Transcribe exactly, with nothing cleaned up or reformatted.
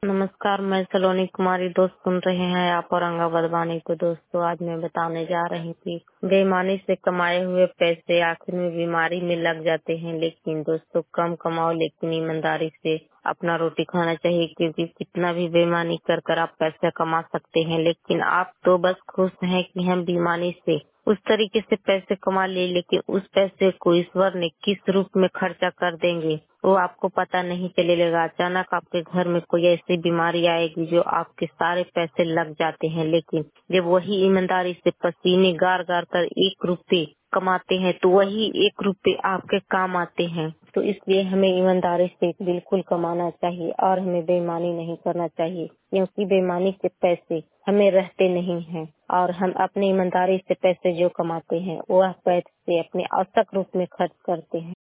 नमस्कार, मैं सलोनी कुमारी। दोस्त सुन रहे हैं आप औरंगाबाद वाणी को। दोस्तों, आज मैं बताने जा रही थी बेईमानी से कमाए हुए पैसे आखिर में बीमारी में लग जाते हैं। लेकिन दोस्तों, कम कमाओ लेकिन ईमानदारी से अपना रोटी खाना चाहिए, क्योंकि कितना भी बेईमानी कर कर आप पैसा कमा सकते हैं। लेकिन आप तो बस खुश हैं कि हम बेईमानी से उस तरीके से पैसे कमा ले, लेकिन उस पैसे को ईश्वर ने किस रूप में खर्चा कर देंगे वो आपको पता नहीं चलेगा। अचानक आपके घर में कोई ऐसी बीमारी आएगी जो आपके सारे पैसे लग जाते हैं। लेकिन जब वही ईमानदारी से पसीने गार गार कर एक रुपए कमाते हैं तो वही एक रुपए आपके काम आते हैं। तो इसलिए हमें ईमानदारी से बिल्कुल कमाना चाहिए और हमें बेईमानी नहीं करना चाहिए, क्योंकि बेईमानी से पैसे हमें रहते नहीं हैं। और हम अपनी ईमानदारी से पैसे जो कमाते हैं वह पैसे अपने आवश्यक रूप में खर्च करते हैं।